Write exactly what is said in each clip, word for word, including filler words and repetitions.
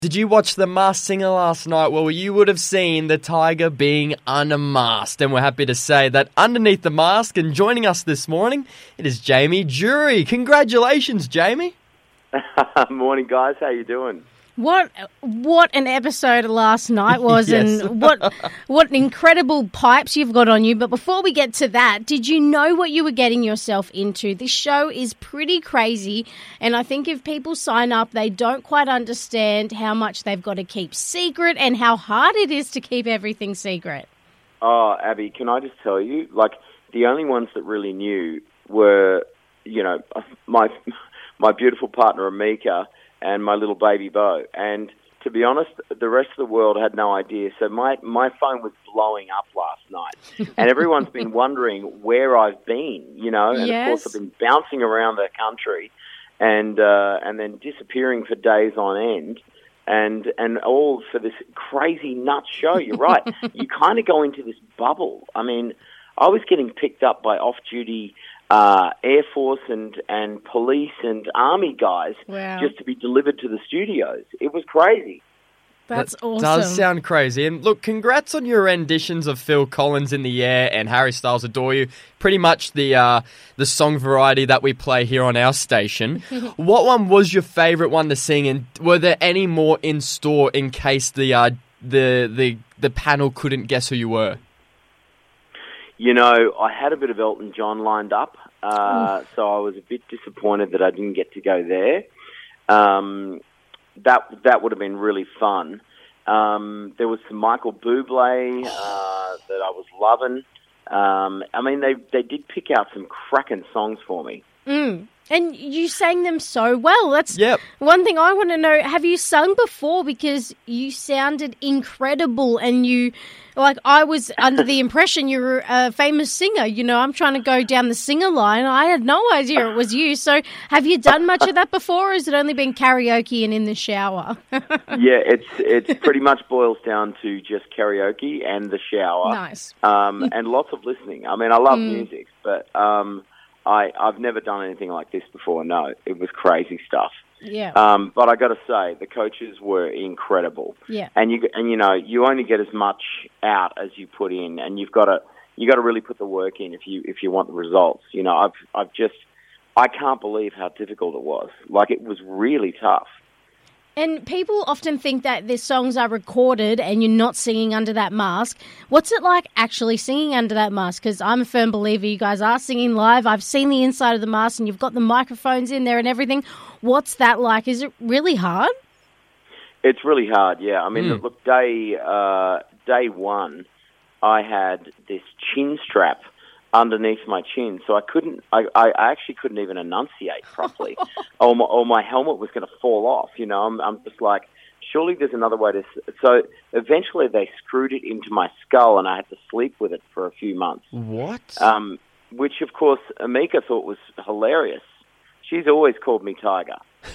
Did you watch The Masked Singer last night? Well, you would have seen the tiger being unmasked, and we're happy to say that underneath the mask and joining us this morning, it is Jamie Jury. Congratulations, Jamie. Morning, guys. How you doing? What what an episode last night was, Yes. and what what incredible pipes you've got on you. But before we get to that, did you know what you were getting yourself into? This show is pretty crazy, and I think if people sign up, they don't quite understand how much they've got to keep secret and how hard it is to keep everything secret. Oh, Abby, can I just tell you, like, the only ones that really knew were, you know, my my beautiful partner, Amika, and my little baby Bo. And to be honest, the rest of the world had no idea. So my, my phone was blowing up last night. And everyone's been wondering where I've been, you know. And Yes. of course I've been bouncing around the country and uh, and then disappearing for days on end. And and all for this crazy nut show. You're right. You kind of go into this bubble. I mean, I was getting picked up by off-duty Uh, Air Force and, and police and army guys Wow. just to be delivered to the studios. It was crazy. That's That awesome. does sound crazy. And look, congrats on your renditions of Phil Collins in the Air and Harry Styles Adore You. Pretty much the uh, the song variety that we play here on our station. What one was your favourite one to sing, and were there any more in store in case the uh, the the the panel couldn't guess who you were? You know, I had a bit of Elton John lined up, uh, so I was a bit disappointed that I didn't get to go there. Um, that that would have been really fun. Um, there was some Michael Bublé uh, that I was loving. Um, I mean, they they did pick out some cracking songs for me. Mm. And you sang them so well. That's Yep. one thing I want to know. Have you sung before? Because you sounded incredible, and you, like, I was under the impression you were a famous singer. You know, I'm trying to go down the singer line. I had no idea it was you. So have you done much of that before, or has it only been karaoke and in the shower? Yeah, it's it's pretty much boils down to just karaoke and the shower. Nice. Um, and lots of listening. I mean, I love music, but um, I, I've never done anything like this before, no. It was crazy stuff. Yeah. Um, but I got to say, the coaches were incredible. Yeah. And, you and you know, you only get as much out as you put in, and you've got to you got to really put the work in if you if you want the results. You know, I've I've just, I can't believe how difficult it was. Like, it was really tough. And people often think that their songs are recorded and you're not singing under that mask. What's it like actually singing under that mask? Because I'm a firm believer you guys are singing live. I've seen the inside of the mask and you've got the microphones in there and everything. What's that like? Is it really hard? It's really hard, yeah. I mean, Mm. look, day uh, day one, I had this chin strap underneath my chin, so I couldn't. I, I actually couldn't even enunciate properly, or, my, or my helmet was going to fall off. You know, I'm, I'm just like, surely there's another way to. S-. So eventually, they screwed it into my skull, and I had to sleep with it for a few months. What? Um, which, of course, Amika thought was hilarious. She's always called me Tiger.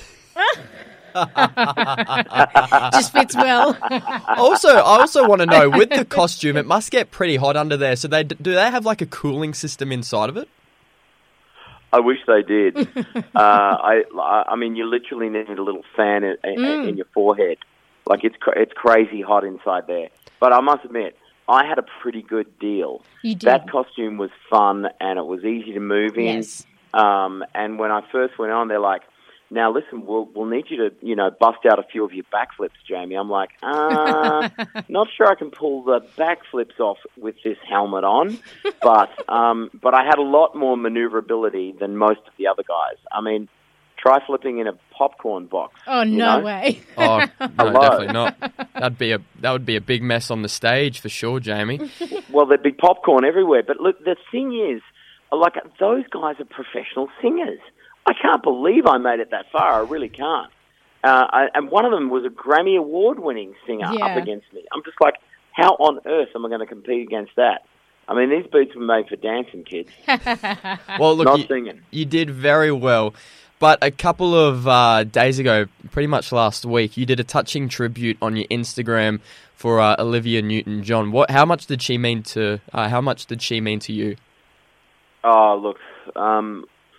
Just fits well. Also, I also want to know, with the costume, it must get pretty hot under there. So they do they have like a cooling system inside of it? I wish they did. uh, I, I mean, you literally need a little fan in, Mm. in your forehead. Like, it's cra- it's crazy hot inside there. But I must admit, I had a pretty good deal. You did. That costume was fun, and it was easy to move in. Yes. Um, and when I first went on, they're like, now listen, we'll we'll need you to, you know, bust out a few of your backflips, Jamie. I'm like, uh, not sure I can pull the backflips off with this helmet on, but um, but I had a lot more maneuverability than most of the other guys. I mean, try flipping in a popcorn box. Oh, you no know? way. Oh, no, Hello. definitely not. That'd be a that would be a big mess on the stage for sure, Jamie. Well, there'd be popcorn everywhere. But look, the thing is, like, those guys are professional singers. I can't believe I made it that far. I really can't. Uh, I, and one of them was a Grammy Award-winning singer Yeah. up against me. I'm just like, how on earth am I going to compete against that? I mean, these beats were made for dancing, kids, Well, look, not you, singing. you did very well. But a couple of uh, days ago, pretty much last week, you did a touching tribute on your Instagram for uh, Olivia Newton-John. What? How much did she mean to? Uh, how much did she mean to you? Oh, look, um,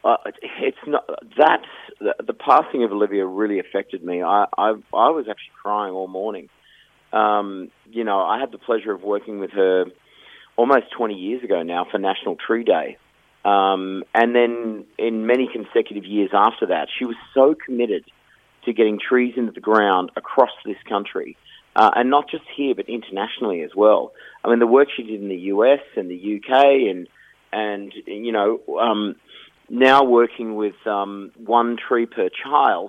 uh, it's not that the, the passing of Olivia really affected me. I, I I was actually crying all morning. Um, you know, I had the pleasure of working with her almost twenty years ago now for National Tree Day. Um, and then in many consecutive years after that, she was so committed to getting trees into the ground across this country. Uh, and not just here, but internationally as well. I mean, the work she did in the U S and the U K and, and you know, um, now working with um, one tree per child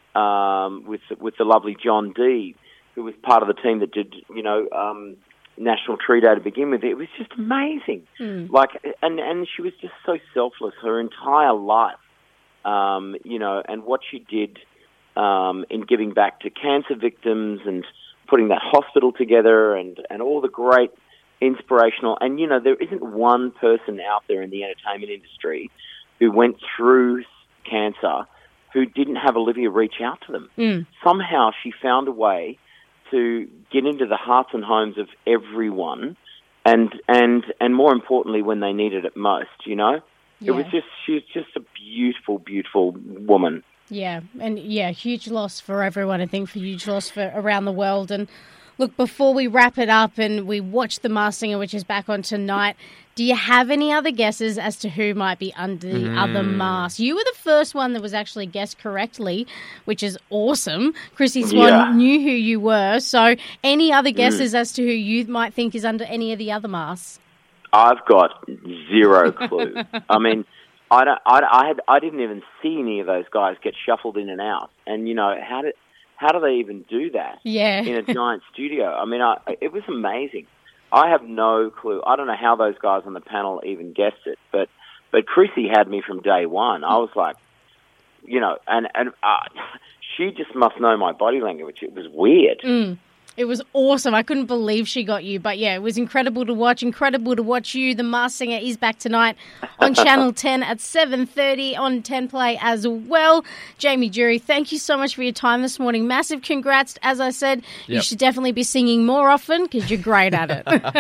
um, with, with the lovely John Dee, who was part of the team that did, you know, um, National Tree Day to begin with. It was just amazing. Mm. Like, and, and she was just so selfless her entire life, um, you know, and what she did um, in giving back to cancer victims and putting that hospital together and, and all the great inspirational... And, you know, there isn't one person out there in the entertainment industry who went through cancer who didn't have Olivia reach out to them. Mm. Somehow she found a way to get into the hearts and homes of everyone and, and, and more importantly, when they needed it most, you know? Yeah. It was just... She was just a beautiful, beautiful woman. Yeah, and yeah, huge loss for everyone, I think, for huge loss for around the world. And look, before we wrap it up and we watch The Masked Singer, which is back on tonight, do you have any other guesses as to who might be under the mm. other mask? You were the first one that was actually guessed correctly, which is awesome. Chrissy Swan yeah. knew who you were. So any other guesses mm. as to who you might think is under any of the other masks? I've got zero clue. I mean... I don't. I, I had. I didn't even see any of those guys get shuffled in and out. And you know how did how do they even do that? Yeah. In a giant studio. I mean, I, it was amazing. I have no clue. I don't know how those guys on the panel even guessed it. But but Chrissy had me from day one. I was like, you know, and and uh, she just must know my body language. It was weird. Mm. It was awesome. I couldn't believe she got you. But, yeah, it was incredible to watch. Incredible to watch you. The Masked Singer is back tonight on Channel ten at seven thirty on ten Play as well. Jamie Durie, thank you so much for your time this morning. Massive congrats. As I said, yep. you should definitely be singing more often because you're great at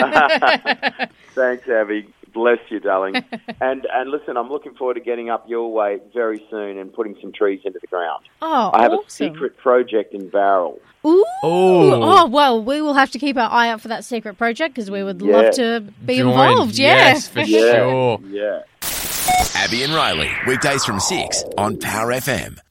it. Thanks, Abby. Bless you, darling. and and listen, I'm looking forward to getting up your way very soon and putting some trees into the ground. Oh, I have awesome. a secret project in Bowral. Ooh. Oh, well, we will have to keep our eye out for that secret project because we would yeah. love to be Join. involved. Yeah. Yes, for yeah. sure. Yeah. Abby and Riley, weekdays from six on Power F M.